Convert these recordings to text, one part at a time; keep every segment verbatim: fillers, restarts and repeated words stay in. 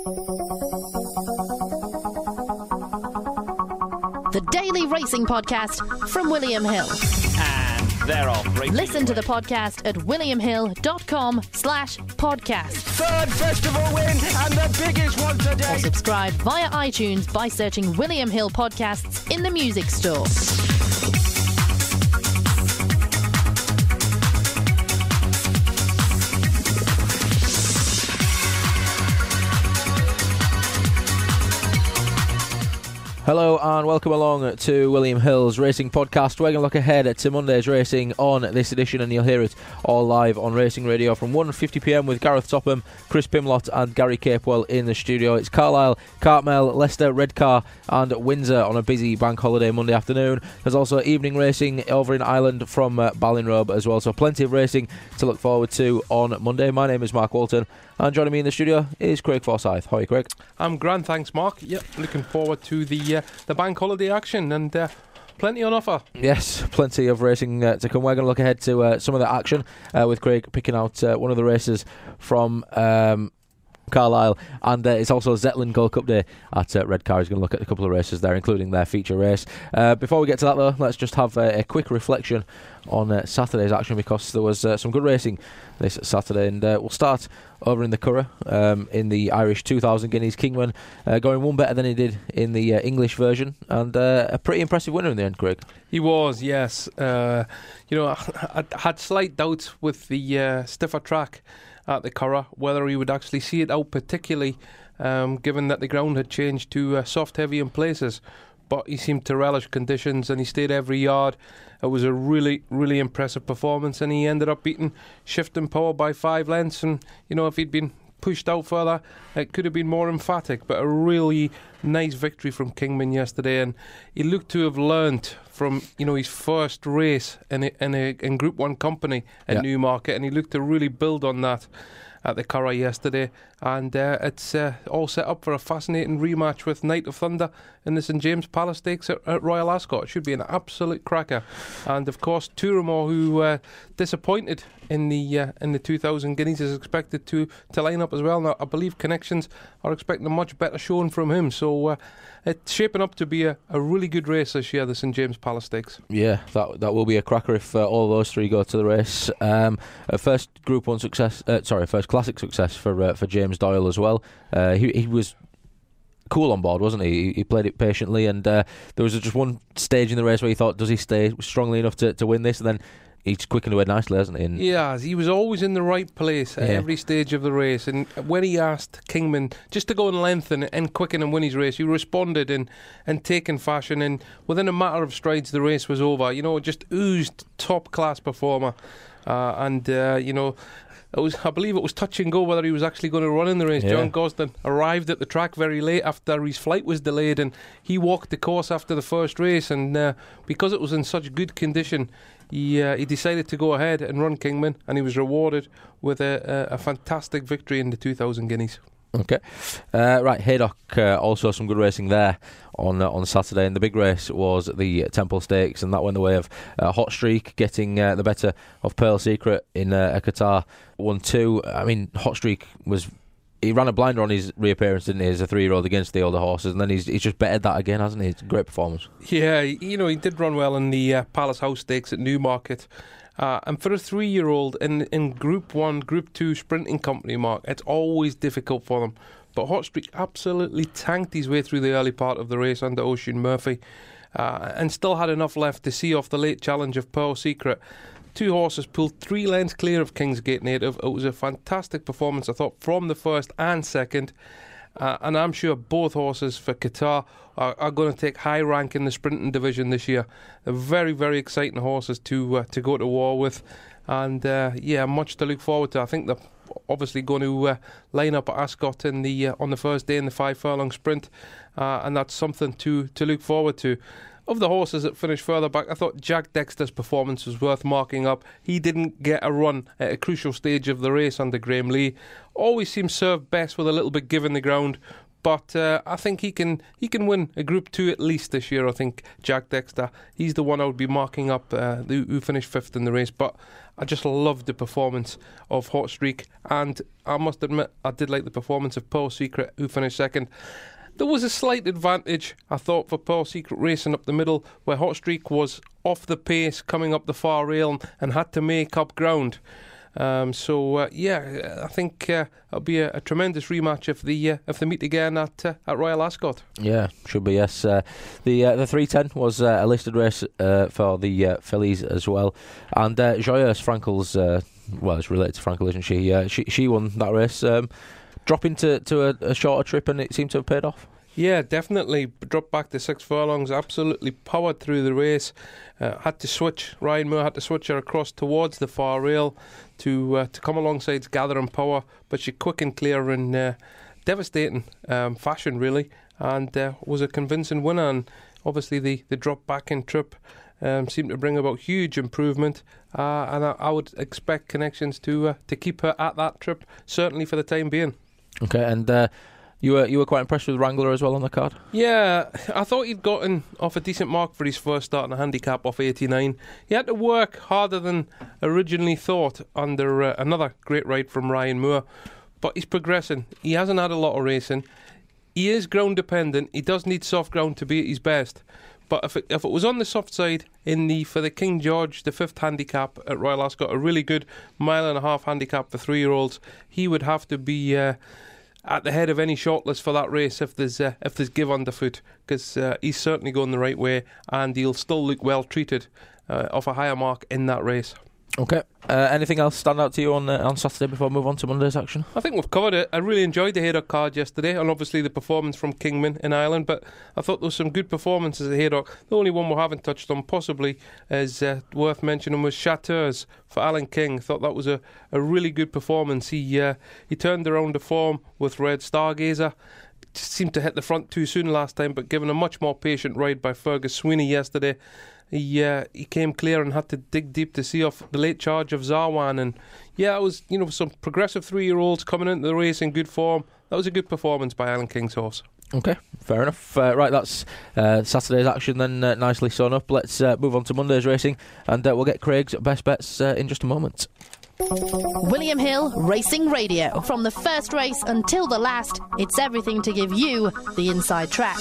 The Daily Racing Podcast from William Hill. And they're off. Racing Listen to the podcast at williamhill.com slash podcast. Third festival win and the biggest one today. Or subscribe via iTunes by searching William Hill Podcasts in the music store. Hello and welcome along to William Hill's Racing Podcast. We're going to look ahead to Monday's racing on this edition, and you'll hear it all live on Racing Radio from one fifty p m with Gareth Topham, Chris Pimlott and Gary Capewell in the studio. It's Carlisle, Cartmel, Leicester, Redcar and Windsor on a busy bank holiday Monday afternoon. There's also evening racing over in Ireland from uh, Ballinrobe as well, so plenty of racing to look forward to on Monday. My name is Mark Walton, and joining me in the studio is Craig Forsyth. How are you, Craig? I'm grand, thanks, Mark. Yep, looking forward to the uh, the bank holiday action, and uh, plenty on offer. Yes, plenty of racing uh, to come. We're going to look ahead to uh, some of the action uh, with Craig picking out uh, one of the races from Um, Carlisle, and uh, it's also Zetland Gold Cup Day at uh, Redcar. He's going to look at a couple of races there, including their feature race. Uh, before we get to that, though, let's just have uh, a quick reflection on uh, Saturday's action, because there was uh, some good racing this Saturday, and uh, we'll start over in the Curragh um, in the Irish two thousand Guineas. Kingman uh, going one better than he did in the uh, English version, and uh, a pretty impressive winner in the end, Craig. He was, yes. Uh, you know, I, I had slight doubts with the uh, stiffer track at the Curragh, whether he would actually see it out, particularly um, given that the ground had changed to uh, soft heavy in places. But he seemed to relish conditions, and he stayed every yard. It was a really, really impressive performance, and he ended up beating Shifting Power by five lengths. And, you know, if he'd been pushed out further, it could have been more emphatic. But a really nice victory from Kingman yesterday, and he looked to have learnt from, you know, his first race in a, in, a, in Group One company at yeah. Newmarket, and he looked to really build on that at the Curragh yesterday, and uh, it's uh, all set up for a fascinating rematch with Night of Thunder in the St James Palace Stakes at, at Royal Ascot. It should be an absolute cracker. And of course, Turamore, who uh, disappointed in the uh, in the two thousand Guineas, is expected to to line up as well. Now, I believe Connections are expecting a much better showing from him, so uh, it's shaping up to be a, a really good race this year, the St James Palace Stakes. Yeah, that that will be a cracker if uh, all those three go to the race. Um, a first Group One success, uh, sorry, first Classic success for uh, for James Doyle as well. Uh, he he was cool on board, wasn't he? He played it patiently, and uh, there was just one stage in the race where he thought, does he stay strongly enough to, to win this? And then he's quickened away nicely, hasn't he? And yeah, he was always in the right place at yeah. every stage of the race. And when he asked Kingman just to go in length and, and quicken and win his race, he responded in, in taking fashion. And within a matter of strides, the race was over. You know, just oozed top-class performer. Uh, and, uh, you know, It was, I believe it was touch and go whether he was actually going to run in the race. Yeah. John Gosden arrived at the track very late after his flight was delayed, and he walked the course after the first race, and uh, because it was in such good condition, he uh, he decided to go ahead and run Kingman, and he was rewarded with a, a, a fantastic victory in the two thousand Guineas. Okay, uh, right, Haydock, uh, also some good racing there on uh, on Saturday, and the big race was the Temple Stakes, and that went the way of uh, Hot Streak getting uh, the better of Pearl Secret in uh, a Qatar one two. I mean, Hot Streak was, he ran a blinder on his reappearance, didn't he, as a three-year-old against the older horses, and then he's he's just bettered that again, hasn't he? It's a great performance. Yeah, you know, he did run well in the uh, Palace House Stakes at Newmarket. Uh, and for a three-year-old in, in Group one, Group two sprinting company, Mark, it's always difficult for them. But Hot Streak absolutely tanked his way through the early part of the race under Oisin Murphy, uh, and still had enough left to see off the late challenge of Pearl Secret. Two horses pulled three lengths clear of Kingsgate Native. It was a fantastic performance, I thought, from the first and second. Uh, and I'm sure both horses for Qatar are, are going to take high rank in the sprinting division this year. They're very, very exciting horses to uh, to go to war with, and uh, yeah, much to look forward to. I think they're obviously going to uh, line up at Ascot in the uh, on the first day in the five furlong sprint, uh, and that's something to to look forward to. Of the horses that finished further back, I thought Jack Dexter's performance was worth marking up. He didn't get a run at a crucial stage of the race under Graham Lee. Always seems served best with a little bit given the ground, But uh, I think he can he can win a Group Two at least this year. I think Jack Dexter, he's the one I would be marking up, uh, who, who finished fifth in the race. But I just loved the performance of Hot Streak, and I must admit I did like the performance of Pearl Secret, who finished second. There was a slight advantage, I thought, for Pearl Secret racing up the middle, where Hot Streak was off the pace coming up the far rail and had to make up ground. Um, so uh, yeah, I think uh, it'll be a, a tremendous rematch if the uh, if they meet again at uh, at Royal Ascot. Yeah, should be. Yes, uh, the uh, the three ten was uh, a listed race uh, for the uh, fillies as well, and uh, Joyeuse Frankel's uh, well, it's related to Frankel, isn't she? Uh, she she won that race, um, dropping to to a, a shorter trip, and it seemed to have paid off. Yeah, definitely. Dropped back to six furlongs, absolutely powered through the race. Uh, had to switch, Ryan Moore had to switch her across towards the far rail to uh, to come alongside gathering power, but she quick and clear in uh, devastating um, fashion, really, and uh, was a convincing winner. And obviously the, the drop back in trip um, seemed to bring about huge improvement, uh, and I, I would expect Connections to uh, to keep her at that trip, certainly for the time being. Okay, and uh, You were you were quite impressed with Wrangler as well on the card? Yeah, I thought he'd gotten off a decent mark for his first start in a handicap off eighty-nine. He had to work harder than originally thought under uh, another great ride from Ryan Moore, but he's progressing. He hasn't had a lot of racing. He is ground dependent. He does need soft ground to be at his best. But if it, if it was on the soft side in the for the King George, the fifth handicap at Royal Ascot, a really good mile and a half handicap for three-year-olds, he would have to be Uh, at the head of any shortlist for that race if there's uh, if there's give underfoot, because uh, he's certainly going the right way, and he'll still look well treated uh, off a higher mark in that race. Okay. Uh, anything else stand out to you on uh, on Saturday before we move on to Monday's action? I think we've covered it. I really enjoyed the Haydock card yesterday, and obviously the performance from Kingman in Ireland, but I thought there was some good performances at Haydock. The only one we haven't touched on possibly is uh, worth mentioning was Chateau's for Alan King. I thought that was a, a really good performance. He uh, he turned around the form with Red Stargazer. Just seemed to hit the front too soon last time, but given a much more patient ride by Fergus Sweeney yesterday, He uh, he came clear and had to dig deep to see off the late charge of Zarwan. And yeah, it was, you know, some progressive three-year-olds coming into the race in good form. That was a good performance by Alan King's horse. Okay, fair enough. Uh, right, that's uh, Saturday's action then, uh, nicely sewn up. Let's uh, move on to Monday's racing, and uh, we'll get Craig's best bets uh, in just a moment. William Hill Racing Radio. From the first race until the last, it's everything to give you the inside track.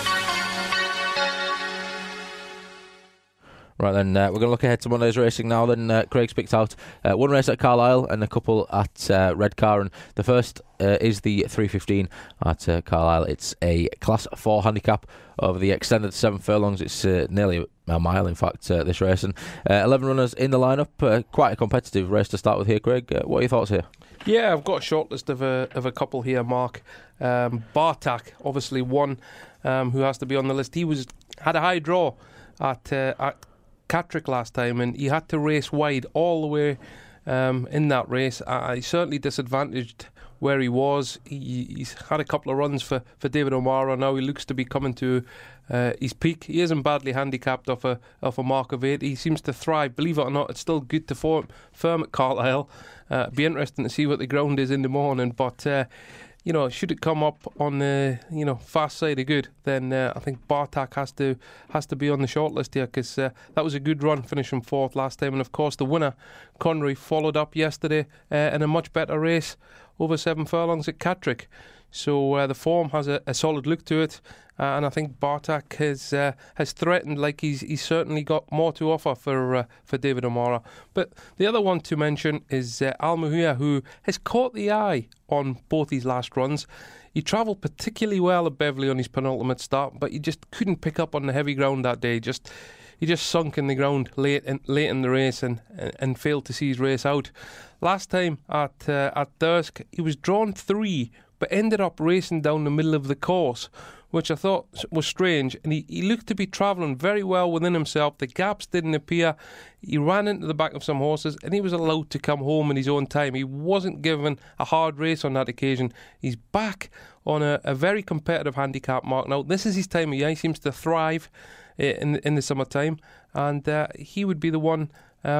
Right then, uh, we're going to look ahead to Monday's racing now. Then uh, Craig's picked out uh, one race at Carlisle and a couple at uh, Redcar. And the first uh, is the three fifteen at uh, Carlisle. It's a Class four handicap over the extended seven furlongs. It's uh, nearly a mile, in fact, uh, this race. And uh, eleven runners in the lineup. Uh, quite a competitive race to start with here, Craig. Uh, what are your thoughts here? Yeah, I've got a short list of a, of a couple here, Mark. Um, Bartak, obviously one um, who has to be on the list. He was had a high draw at uh, at Catterick last time, and he had to race wide all the way um, in that race. Uh, he's certainly disadvantaged where he was. He, he's had a couple of runs for, for David O'Mara. Now he looks to be coming to uh, his peak. He isn't badly handicapped off a off a mark of eight. He seems to thrive. Believe it or not, it's still good to form, firm at Carlisle. Uh, be interesting to see what the ground is in the morning, but uh, you know, should it come up on the you know fast side of good, then uh, I think Bartak has to has to be on the shortlist here, because uh, that was a good run, finishing fourth last time, and of course the winner Conroy followed up yesterday uh, in a much better race over seven furlongs at Catterick. So uh, the form has a, a solid look to it, uh, and I think Bartak has uh, has threatened like he's he's certainly got more to offer for uh, for David O'Mara. But the other one to mention is uh, Al Muhia, who has caught the eye on both his last runs. He travelled particularly well at Beverley on his penultimate start, but he just couldn't pick up on the heavy ground that day. Just he just sunk in the ground late in, late in the race and, and and failed to see his race out. Last time at uh, at Dursk, he was drawn three, but ended up racing down the middle of the course, which I thought was strange. And he, he looked to be travelling very well within himself. The gaps didn't appear. He ran into the back of some horses, and he was allowed to come home in his own time. He wasn't given a hard race on that occasion. He's back on a, a very competitive handicap mark now. This is his time of year. He seems to thrive in in the summertime, and uh, he would be the one um,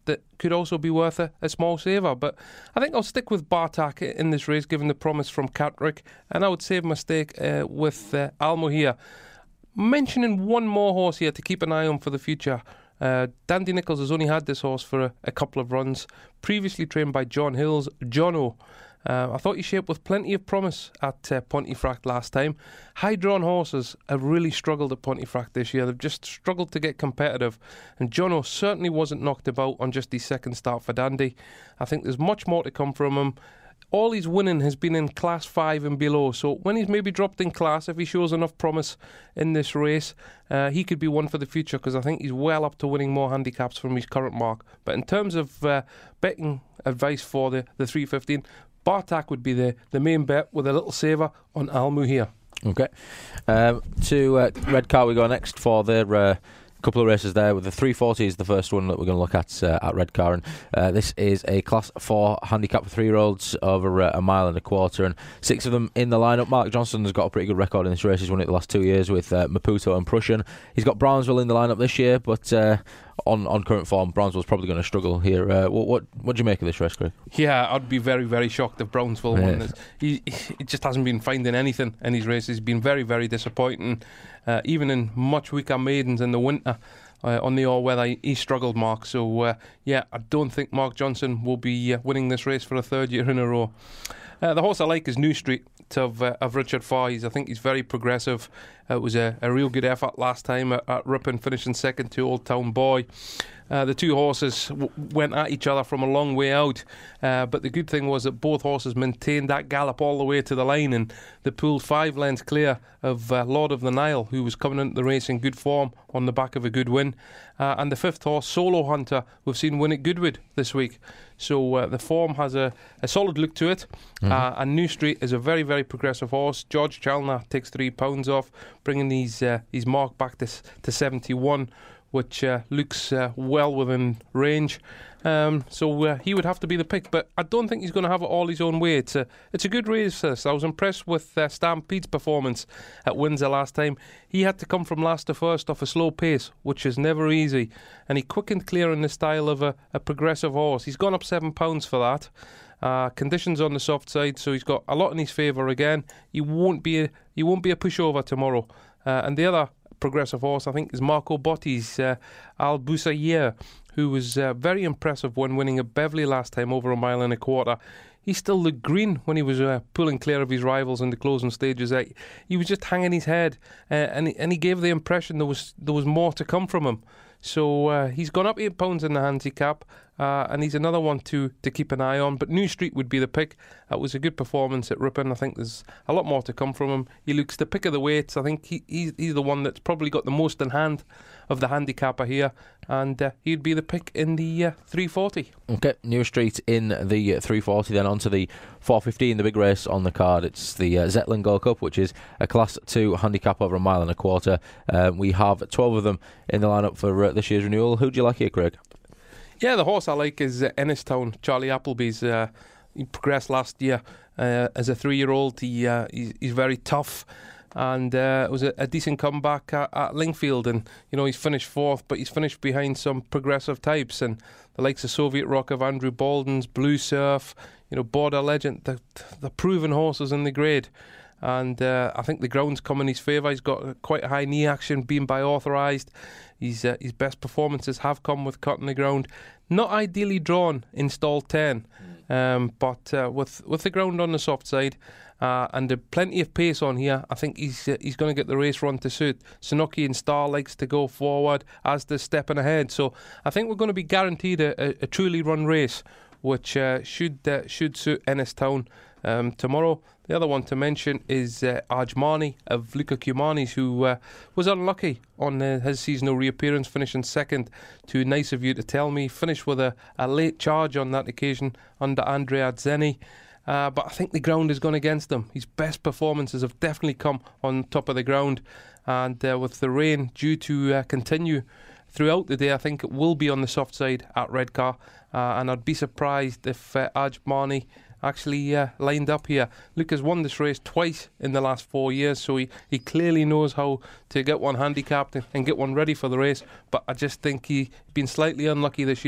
that could also be worth a, a small saver. But I think I'll stick with Bartak in this race, given the promise from Catrick, and I would save my stake uh, with uh, Almuhia. Mentioning one more horse here to keep an eye on for the future. Uh, Dandy Nichols has only had this horse for a, a couple of runs, previously trained by John Hills, Jono. Uh, I thought he shaped with plenty of promise at uh, Pontefract last time. High-drawn horses have really struggled at Pontefract this year. They've just struggled to get competitive. And Jono certainly wasn't knocked about on just his second start for Dandy. I think there's much more to come from him. All his winning has been in class five and below, so when he's maybe dropped in class, if he shows enough promise in this race, uh, he could be one for the future, because I think he's well up to winning more handicaps from his current mark. But in terms of uh, betting advice for the, the three fifteen, Bartak would be the, the main bet, with a little saver on Almuhia. Okay. Um, to uh, Redcar we go next for their uh, couple of races there. With the three forty is the first one that we're going to look at uh, at Redcar, and uh, this is a class four handicap for three-year-olds over uh, a mile and a quarter, and six of them in the lineup. Mark Johnson has got a pretty good record in this race. He's won it the last two years with uh, Maputo and Prussian. He's got Brownsville in the lineup this year, but uh, on, on current form, Brownsville's probably going to struggle here. Uh, what, what what do you make of this race, Craig? Yeah, I'd be very, very shocked if Brownsville won this. He, he just hasn't been finding anything in his races. He's been very, very disappointing, uh, even in much weaker maidens in the winter. Uh, on the all-weather, he struggled, Mark. So, uh, yeah, I don't think Mark Johnson will be uh, winning this race for a third year in a row. Uh, the horse I like is New Street of, uh, of Richard Fahey's. I think he's very progressive. Uh, it was a, a real good effort last time at, at Ripon, finishing second to Old Town Boy. Uh, the two horses w- went at each other from a long way out, uh, but the good thing was that both horses maintained that gallop all the way to the line, and they pulled five lengths clear of uh, Lord of the Nile, who was coming into the race in good form on the back of a good win. Uh, and the fifth horse, Solo Hunter, we've seen win at Goodwood this week. So uh, the form has a, a solid look to it. Mm-hmm. Uh, and New Street is a very, very progressive horse. George Chalner takes three pounds off, bringing his, uh, his mark back to, to seventy-one, which uh, looks uh, well within range. Um, so uh, he would have to be the pick, but I don't think he's going to have it all his own way. It's a, it's a good race, this. I was impressed with uh, Stampede's performance at Windsor last time. He had to come from last to first off a slow pace, which is never easy, and he quickened clear in the style of a, a progressive horse. He's gone up seven pounds for that. Uh, conditions on the soft side, so he's got a lot in his favour again. He won't be a, he won't be a pushover tomorrow. Uh, and the other progressive horse, I think, is Marco Botti's uh, Al Boussayer, who was uh, very impressive when winning at Beverley last time over a mile and a quarter. He still looked green when he was uh, pulling clear of his rivals in the closing stages. Uh, he was just hanging his head, uh, and he, and he gave the impression there was there was more to come from him. So uh, he's gone up eight pounds in the handicap, uh, and he's another one to, to keep an eye on. But New Street would be the pick. That was a good performance at Ripon. I think there's a lot more to come from him. He looks the pick of the weights. I think he, he's, he's the one that's probably got the most in hand of the handicapper here, and uh, he'd be the pick in the uh, three forty. Okay, New Street in the uh, three forty, then on to the four fifteen, the big race on the card. It's the uh, Zetland Gold Cup, which is a Class two handicap over a mile and a quarter. Uh, we have twelve of them in the lineup for uh, this year's renewal. Who do you like here, Craig? Yeah, the horse I like is uh, Ennistown, Charlie Appleby's. Uh, he progressed last year uh, as a three-year-old. He, uh, he's, he's very tough, and uh, it was a, a decent comeback at, at Lingfield, and you know he's finished fourth, but he's finished behind some progressive types, and the likes of Soviet Rock of Andrew Baldens, Blue Surf, you know, Border Legend, the, the proven horses in the grade. And uh, I think the ground's come in his favour. He's got quite a high knee action, being by authorised. His, uh, his best performances have come with cutting the ground. Not ideally drawn in stall ten, um, but uh, with with the ground on the soft side uh, and uh, plenty of pace on here, I think he's uh, he's going to get the race run to suit. Sunuki and Star likes to go forward, as does Stepping Ahead. So I think we're going to be guaranteed a, a, a truly run race, which uh, should uh, should suit Ennistown um, tomorrow. The other one to mention is uh, Ajmani of Luca Cumani's, who uh, was unlucky on uh, his seasonal reappearance, finishing second to Nice of You to Tell Me. Finished with a, a late charge on that occasion under Andrea Zeni. Uh, but I think the ground has gone against him. His best performances have definitely come on top of the ground. And uh, with the rain due to uh, continue throughout the day, I think it will be on the soft side at Redcar. Uh, and I'd be surprised if uh, Ajmani actually uh, lined up here. Luke has won this race twice in the last four years, so he, he clearly knows how to get one handicapped and, and get one ready for the race. But I just think he's been slightly unlucky this year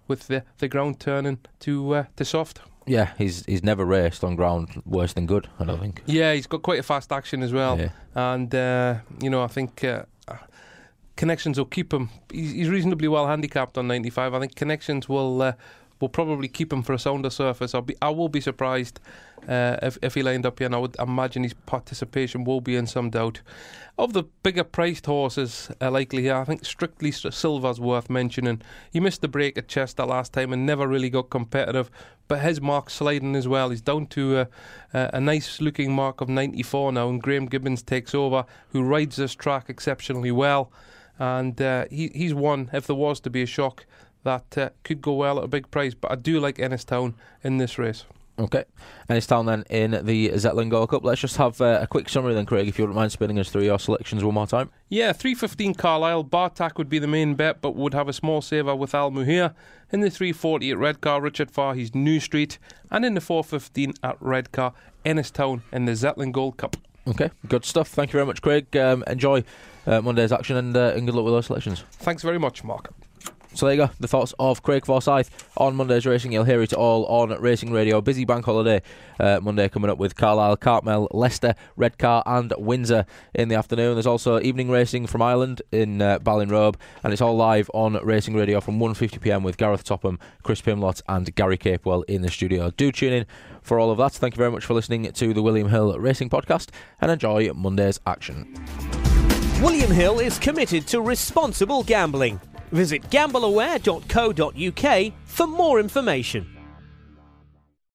with the, the ground turning to uh, to soft. Yeah, he's he's never raced on ground worse than good, I don't think. Yeah, he's got quite a fast action as well. Yeah. And, uh, you know, I think uh, Connections will keep him. He's, he's reasonably well handicapped on ninety-five. I think Connections will uh, will probably keep him for a sounder surface. I'll be, I will be surprised uh, if, if he lined up here, and I would imagine his participation will be in some doubt. Of the bigger priced horses uh, likely here, I think Strictly Silver's worth mentioning. He missed the break at Chester last time and never really got competitive, but his mark's sliding as well. He's down to uh, uh, a nice looking mark of ninety-four now, and Graham Gibbons takes over, who rides this track exceptionally well. And uh, he, he's one, if there was to be a shock, that uh, could go well at a big price. But I do like Ennistown in this race. Okay. Ennistown then in the Zetland Gold Cup. Let's just have uh, a quick summary then, Craig, if you wouldn't mind spinning us through your selections one more time. Yeah, three fifteen Carlisle. Bartak would be the main bet, but would have a small saver with Al Muhir. In the three forty at Redcar, Richard Fahey's New Street. And in the four fifteen at Redcar, Ennistown in the Zetland Gold Cup. Okay, good stuff. Thank you very much, Craig. Um, enjoy uh, Monday's action, and, uh, and good luck with those selections. Thanks very much, Mark. So there you go, the thoughts of Craig Forsyth on Monday's racing. You'll hear it all on Racing Radio. Busy bank holiday uh, Monday coming up with Carlisle, Cartmel, Leicester, Redcar and Windsor in the afternoon. There's also evening racing from Ireland in uh, Ballinrobe, and it's all live on Racing Radio from one fifty p m with Gareth Topham, Chris Pimlott and Gary Capewell in the studio. Do tune in for all of that. Thank you very much for listening to the William Hill Racing Podcast, and enjoy Monday's action. William Hill is committed to responsible gambling. Visit gamble aware dot co dot uk for more information.